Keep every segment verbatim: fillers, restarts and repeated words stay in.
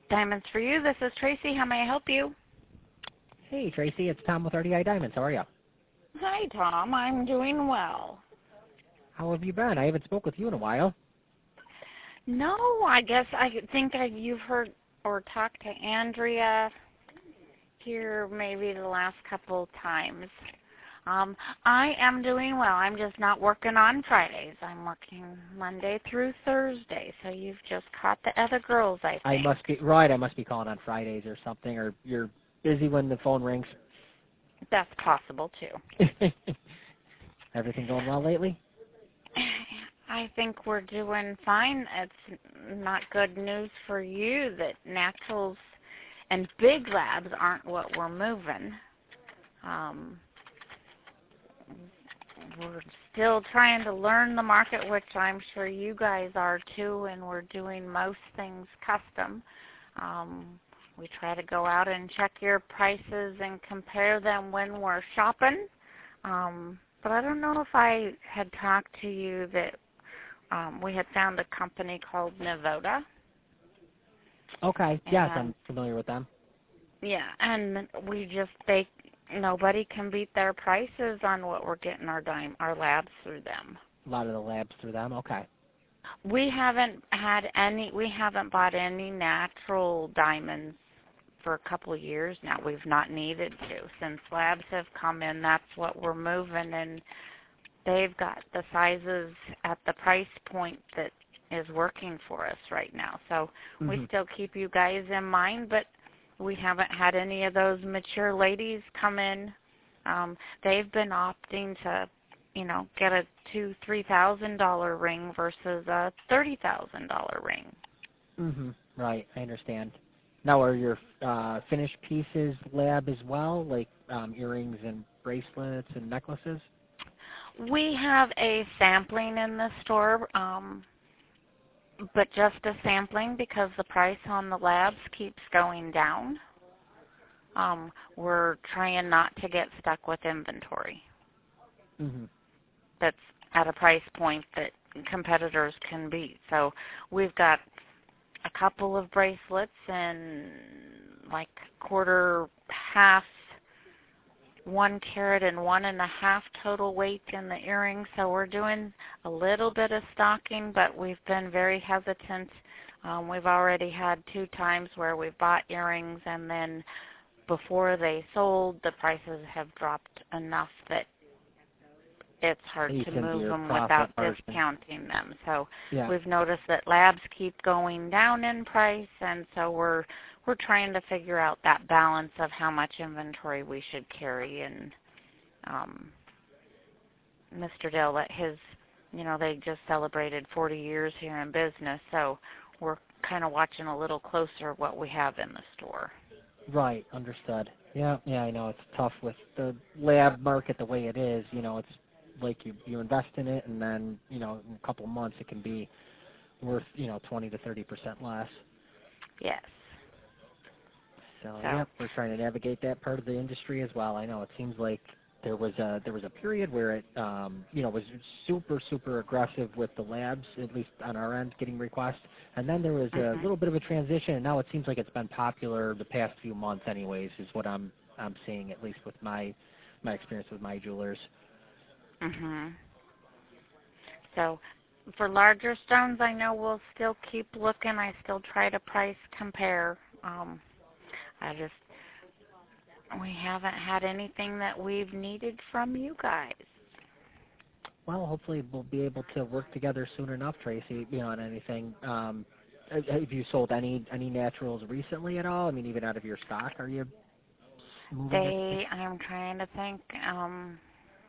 Diamonds for you. This is Tracy. How may I help you? Hey, Tracy, it's Tom with R D I Diamonds. How are you? Hi, Tom. I'm doing well. How have you been? I haven't spoke with you in a while. No, I guess I think I, you've heard or talked to Andrea here maybe the last couple times. Um, I am doing well. I'm just not working on Fridays. I'm working Monday through Thursday, so you've just caught the other girls, I think. I must be right. I must be calling on Fridays or something, or you're busy when the phone rings. That's possible, too. Everything going well lately? I think we're doing fine. It's not good news for you that naturals and big labs aren't what we're moving. Um, we're still trying to learn the market, which I'm sure you guys are too, and we're doing most things custom. Um, we try to go out and check your prices and compare them when we're shopping. Um, but I don't know if I had talked to you that um, we had found a company called Navoda. Okay. And, yes, I'm familiar with them. Yeah, and we just they nobody can beat their prices on what we're getting our dime our labs through them. A lot of the labs through them. Okay. We haven't had any. We haven't bought any natural diamonds for a couple of years now. We've not needed to since labs have come in. That's what we're moving, and they've got the sizes at the price point that is working for us right now. So mm-hmm. we still keep you guys in mind, but we haven't had any of those mature ladies come in. Um, they've been opting to, you know, get a two, three thousand dollar ring versus a thirty thousand dollar ring. Mhm. Right. I understand. Now, are your uh, finished pieces lab as well, like um, earrings and bracelets and necklaces? We have a sampling in the store, um, but just a sampling because the price on the labs keeps going down. Um, we're trying not to get stuck with inventory. Mm-hmm. That's at a price point that competitors can beat. So we've got a couple of bracelets and like quarter, half, one carat and one and a half total weight in the earrings. So we're doing a little bit of stocking, but we've been very hesitant. Um, we've already had two times where we've bought earrings and then before they sold, the prices have dropped enough that it's hard to move them without discounting them. So yeah. We've noticed that labs keep going down in price, and so we're we're trying to figure out that balance of how much inventory we should carry. And um, Mister Dale let his, you know, they just celebrated forty years here in business, so we're kind of watching a little closer what we have in the store. Right, understood. Yeah, yeah, I know it's tough with the lab market the way it is. You know, it's like you you invest in it, and then you know in a couple of months it can be worth you know twenty to thirty percent less. Yes. So, so yeah, we're trying to navigate that part of the industry as well. I know it seems like there was a there was a period where it um, you know was super super aggressive with the labs, at least on our end, getting requests, and then there was a mm-hmm. little bit of a transition, and now it seems like it's been popular the past few months, anyways, is what I'm I'm seeing, at least with my my experience with my jewelers. Mhm. So for larger stones, I know we'll still keep looking. I still try to price compare. Um, I just we haven't had anything that we've needed from you guys. Well, hopefully we'll be able to work together soon enough, Tracy. You know, on anything. Um, have you sold any any naturals recently at all? I mean, even out of your stock, are you? They. I'm trying to think. Um,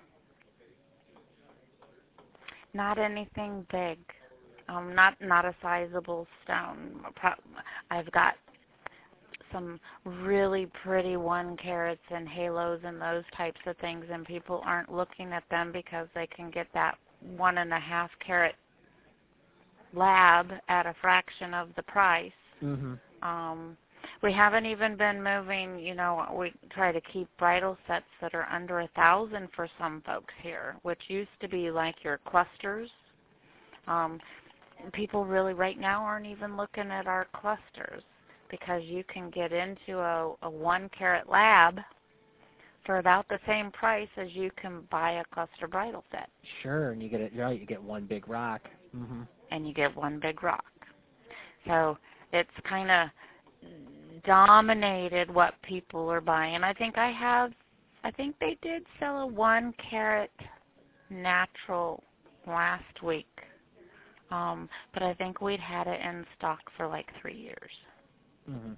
Not anything big. Um, not not a sizable stone. I've got some really pretty one carats and halos and those types of things, and people aren't looking at them because they can get that one and a half carat lab at a fraction of the price. Mm-hmm. Um, we haven't even been moving, you know, we try to keep bridal sets that are under a thousand for some folks here, which used to be like your clusters. Um, people really right now aren't even looking at our clusters. because you can get into a, a one carat lab for about the same price as you can buy a cluster bridle set. Sure, and you get it right. You get one big rock. Mm-hmm. And you get one big rock. So it's kind of dominated what people are buying. I think I have, I think they did sell a one carat natural last week. Um, but I think we'd had it in stock for like three years. Mm-hmm.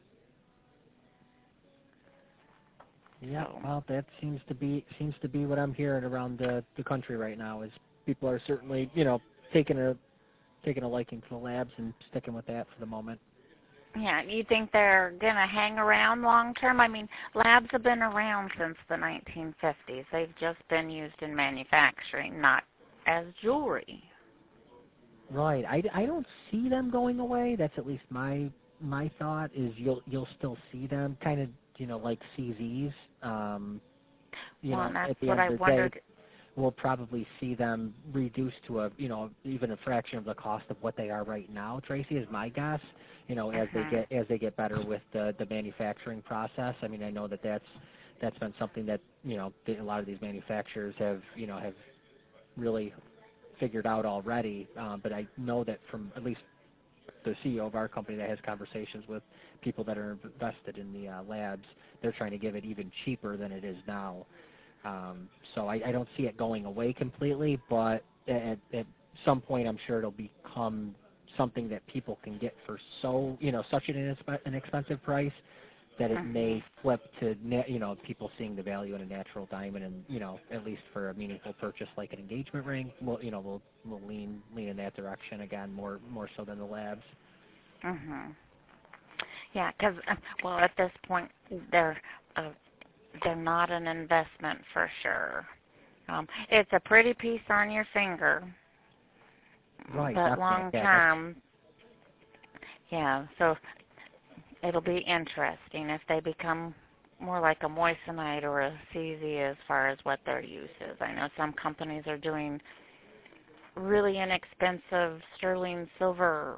Yeah, So, well, that seems to be seems to be what I'm hearing around the the country right now. Is people are certainly, you know, taking a taking a liking to the labs and sticking with that for the moment. yeah, you think they're going to hang around long term? I mean, labs have been around since the nineteen fifties. They've just been used in manufacturing, not as jewelry. Right. I, I don't see them going away. That's at least my my thought. Is you'll you'll still see them, kind of, you know, like C Zs. Um, you well, know, and that's at the what end I of the wondered. day, we'll probably see them reduced to a, you know, even a fraction of the cost of what they are right now. Tracy, is my guess. You know, as Mm-hmm. they get as they get better with the the manufacturing process. I mean, I know that that's that's been something that, you know, a lot of these manufacturers have, you know, have really figured out already. Um, but I know that from at least the C E O of our company that has conversations with people that are invested in the uh, labs, they're trying to give it even cheaper than it is now. Um, so I, I don't see it going away completely, but at, at some point I'm sure it'll become something that people can get for so, you know, such an, inspe- an expensive price that it Mm-hmm. may flip to, na- you know, people seeing the value in a natural diamond, and, you know, at least for a meaningful purchase like an engagement ring, we'll, you know, we'll we'll lean lean in that direction again, more more so than the labs. Mm-hmm. Yeah, because, well, at this point, they're uh, they're not an investment for sure. Um, it's a pretty piece on your finger, Right, but definitely. long Yeah, term, yeah. So it'll be interesting if they become more like a moissanite or a C Z as far as what their use is. I know some companies are doing really inexpensive sterling silver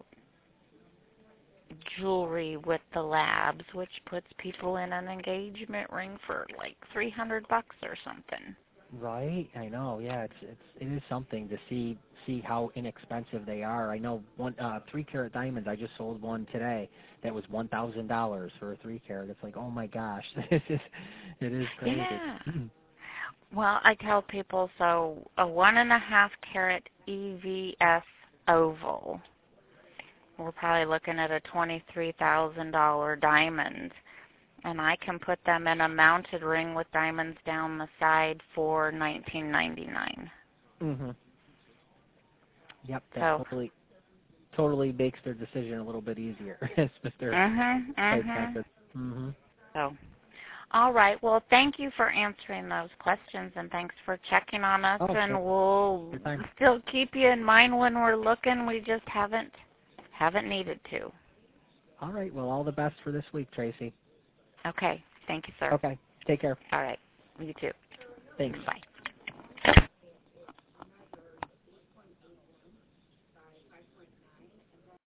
jewelry with the labs, which puts people in an engagement ring for like three hundred bucks or something. right. I know. Yeah, it's it's it is something to see see how inexpensive they are. I know one uh, three carat diamonds. I just sold one today that was one thousand dollars for a three carat. It's like, oh my gosh, this is it is crazy. Yeah. Well, I tell people, so a one and a half carat E V S oval, we're probably looking at a twenty-three thousand dollar diamond, and I can put them in a mounted ring with diamonds down the side for nineteen ninety-nine. Mhm. Yep. That So. totally totally makes their decision a little bit easier if they're Mhm. quite Mhm. expensive. Mhm. So. All right. Well, thank you for answering those questions, and thanks for checking on us. Oh, and sure. we'll Your time. still keep you in mind when we're looking. We just haven't haven't needed to. All right. Well, all the best for this week, Tracy. Okay. Thank you, sir. Okay. Take care. All right. You too. Thanks. Bye.